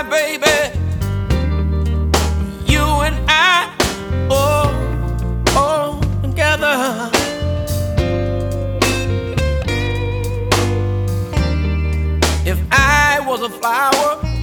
baby. You and I, oh, oh, together. If I was a flower